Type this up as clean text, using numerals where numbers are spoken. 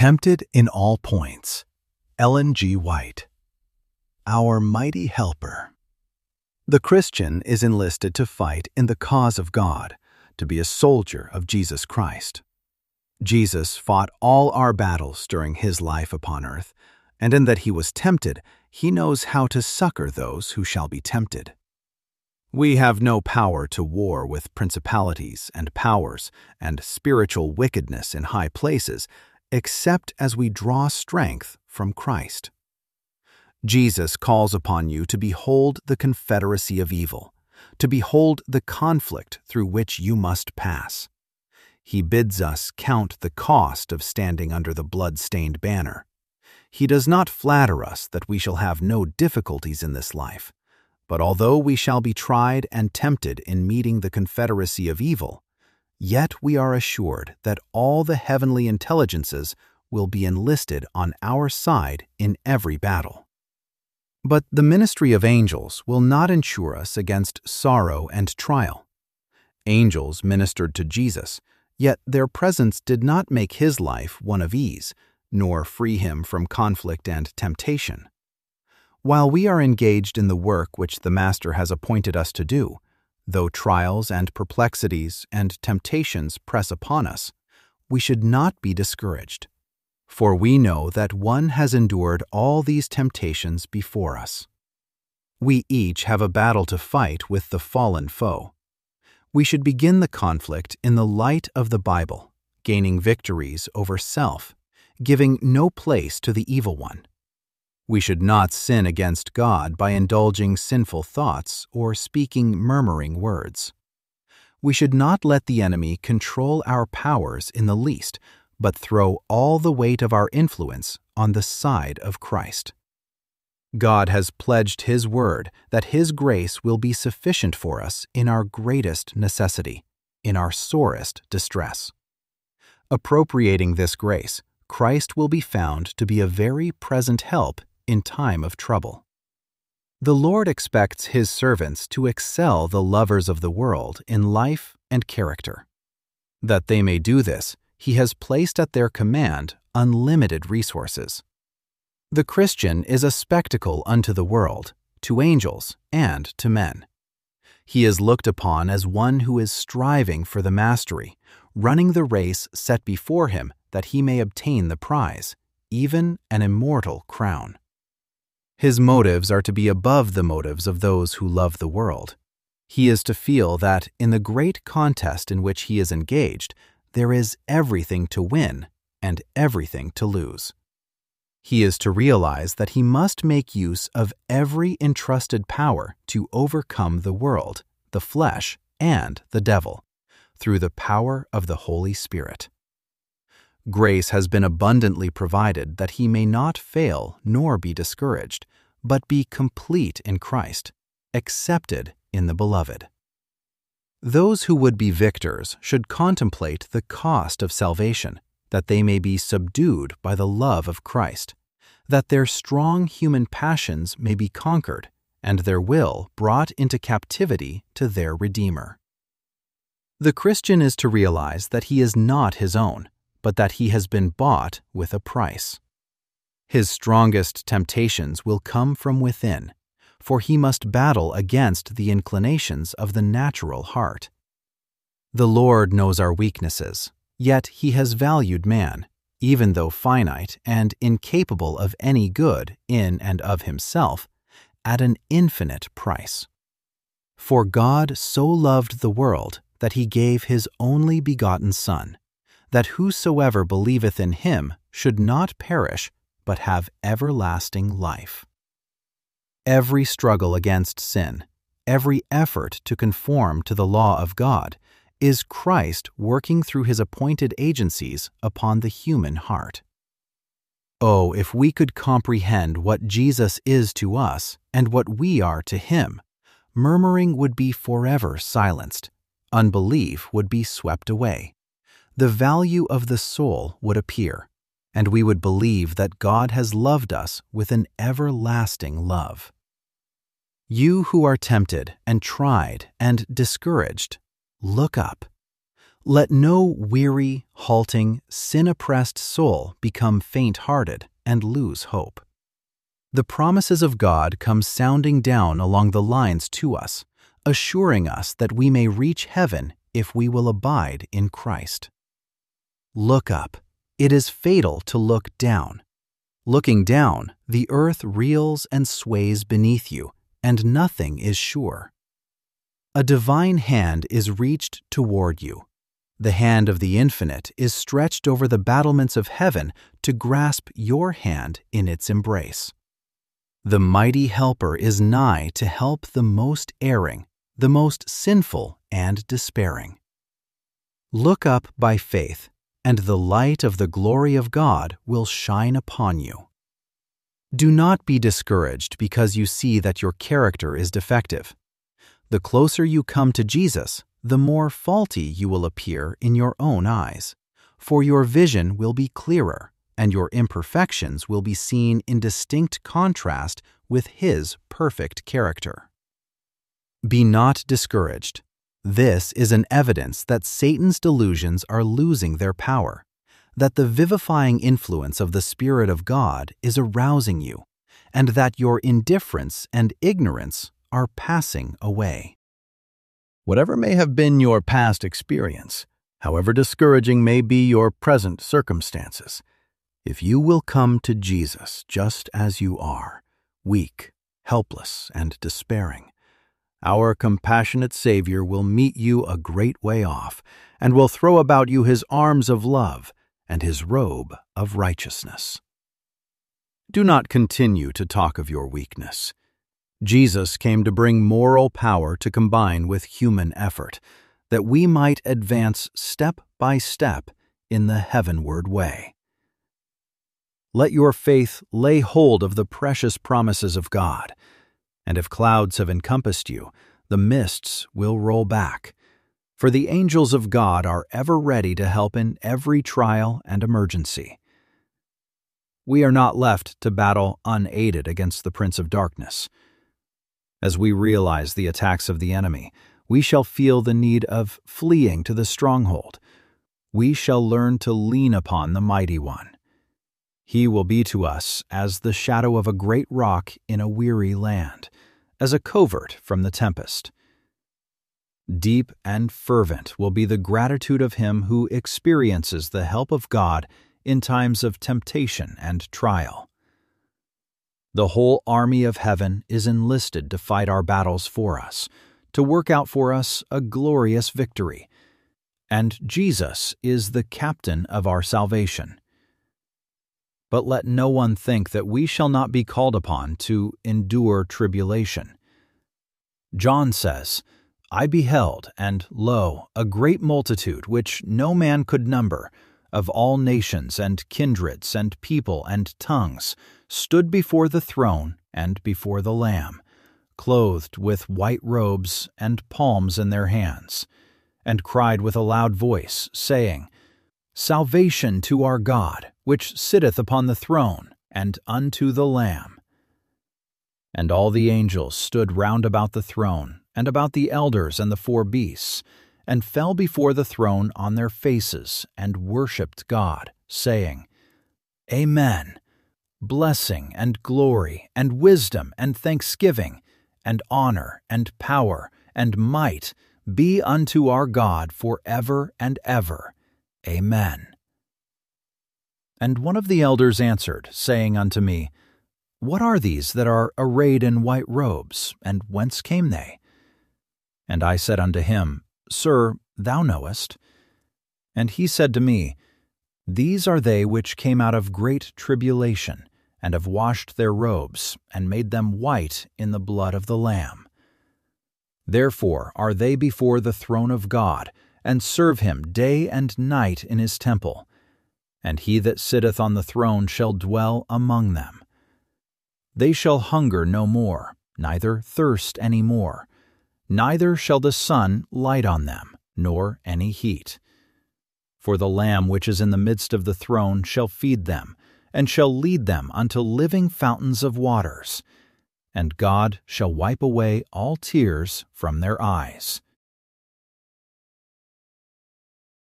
Tempted in all points. Ellen G. White. Our mighty helper. The Christian is enlisted to fight in the cause of God, to be a soldier of Jesus Christ. Jesus fought all our battles during his life upon earth, and in that he was tempted, he knows how to succor those who shall be tempted. We have no power to war with principalities and powers and spiritual wickedness in high places, except as we draw strength from Christ. Jesus calls upon you to behold the confederacy of evil, to behold the conflict through which you must pass. He bids us count the cost of standing under the blood-stained banner. He does not flatter us that we shall have no difficulties in this life, but although we shall be tried and tempted in meeting the confederacy of evil, yet we are assured that all the heavenly intelligences will be enlisted on our side in every battle. But the ministry of angels will not insure us against sorrow and trial. Angels ministered to Jesus, yet their presence did not make his life one of ease, nor free him from conflict and temptation. While we are engaged in the work which the Master has appointed us to do, though trials and perplexities and temptations press upon us, we should not be discouraged, for we know that one has endured all these temptations before us. We each have a battle to fight with the fallen foe. We should begin the conflict in the light of the Bible, gaining victories over self, giving no place to the evil one. We should not sin against God by indulging sinful thoughts or speaking murmuring words. We should not let the enemy control our powers in the least, but throw all the weight of our influence on the side of Christ. God has pledged his word that his grace will be sufficient for us in our greatest necessity, in our sorest distress. Appropriating this grace, Christ will be found to be a very present help in time of trouble. The Lord expects his servants to excel the lovers of the world in life and character. That they may do this, he has placed at their command unlimited resources. The Christian is a spectacle unto the world, to angels, and to men. He is looked upon as one who is striving for the mastery, running the race set before him that he may obtain the prize, even an immortal crown. His motives are to be above the motives of those who love the world. He is to feel that in the great contest in which he is engaged, there is everything to win and everything to lose. He is to realize that he must make use of every entrusted power to overcome the world, the flesh, and the devil, through the power of the Holy Spirit. Grace has been abundantly provided that he may not fail nor be discouraged, but be complete in Christ, accepted in the Beloved. Those who would be victors should contemplate the cost of salvation, that they may be subdued by the love of Christ, that their strong human passions may be conquered, and their will brought into captivity to their Redeemer. The Christian is to realize that he is not his own, but that he has been bought with a price. His strongest temptations will come from within, for he must battle against the inclinations of the natural heart. The Lord knows our weaknesses, yet he has valued man, even though finite and incapable of any good in and of himself, at an infinite price. For God so loved the world that he gave his only begotten Son, that whosoever believeth in him should not perish, but have everlasting life. Every struggle against sin, every effort to conform to the law of God, is Christ working through his appointed agencies upon the human heart. Oh, if we could comprehend what Jesus is to us and what we are to him, murmuring would be forever silenced, unbelief would be swept away. The value of the soul would appear, and we would believe that God has loved us with an everlasting love. You who are tempted and tried and discouraged, look up. Let no weary, halting, sin-oppressed soul become faint-hearted and lose hope. The promises of God come sounding down along the lines to us, assuring us that we may reach heaven if we will abide in Christ. Look up. It is fatal to look down. Looking down, the earth reels and sways beneath you, and nothing is sure. A divine hand is reached toward you. The hand of the Infinite is stretched over the battlements of heaven to grasp your hand in its embrace. The mighty Helper is nigh to help the most erring, the most sinful and despairing. Look up by faith, and the light of the glory of God will shine upon you. Do not be discouraged because you see that your character is defective. The closer you come to Jesus, the more faulty you will appear in your own eyes, for your vision will be clearer, and your imperfections will be seen in distinct contrast with His perfect character. Be not discouraged. This is an evidence that Satan's delusions are losing their power, that the vivifying influence of the Spirit of God is arousing you, and that your indifference and ignorance are passing away. Whatever may have been your past experience, however discouraging may be your present circumstances, if you will come to Jesus just as you are, weak, helpless, and despairing, our compassionate Savior will meet you a great way off and will throw about you His arms of love and His robe of righteousness. Do not continue to talk of your weakness. Jesus came to bring moral power to combine with human effort, that we might advance step by step in the heavenward way. Let your faith lay hold of the precious promises of God, and if clouds have encompassed you, the mists will roll back, for the angels of God are ever ready to help in every trial and emergency. We are not left to battle unaided against the Prince of Darkness. As we realize the attacks of the enemy, we shall feel the need of fleeing to the stronghold. We shall learn to lean upon the Mighty One. He will be to us as the shadow of a great rock in a weary land, as a covert from the tempest. Deep and fervent will be the gratitude of him who experiences the help of God in times of temptation and trial. The whole army of heaven is enlisted to fight our battles for us, to work out for us a glorious victory, and Jesus is the captain of our salvation. But let no one think that we shall not be called upon to endure tribulation. John says, I beheld, and lo, a great multitude, which no man could number, of all nations and kindreds and people and tongues, stood before the throne and before the Lamb, clothed with white robes and palms in their hands, and cried with a loud voice, saying, Salvation to our God, which sitteth upon the throne, and unto the Lamb. And all the angels stood round about the throne, and about the elders and the 4 beasts, and fell before the throne on their faces, and worshipped God, saying, Amen. Blessing and glory and wisdom and thanksgiving and honor and power and might be unto our God forever and ever. Amen. And one of the elders answered, saying unto me, What are these that are arrayed in white robes, and whence came they? And I said unto him, Sir, thou knowest. And he said to me, These are they which came out of great tribulation, and have washed their robes, and made them white in the blood of the Lamb. Therefore are they before the throne of God, and serve him day and night in his temple. And he that sitteth on the throne shall dwell among them. They shall hunger no more, neither thirst any more, neither shall the sun light on them, nor any heat. For the Lamb which is in the midst of the throne shall feed them, and shall lead them unto living fountains of waters, and God shall wipe away all tears from their eyes.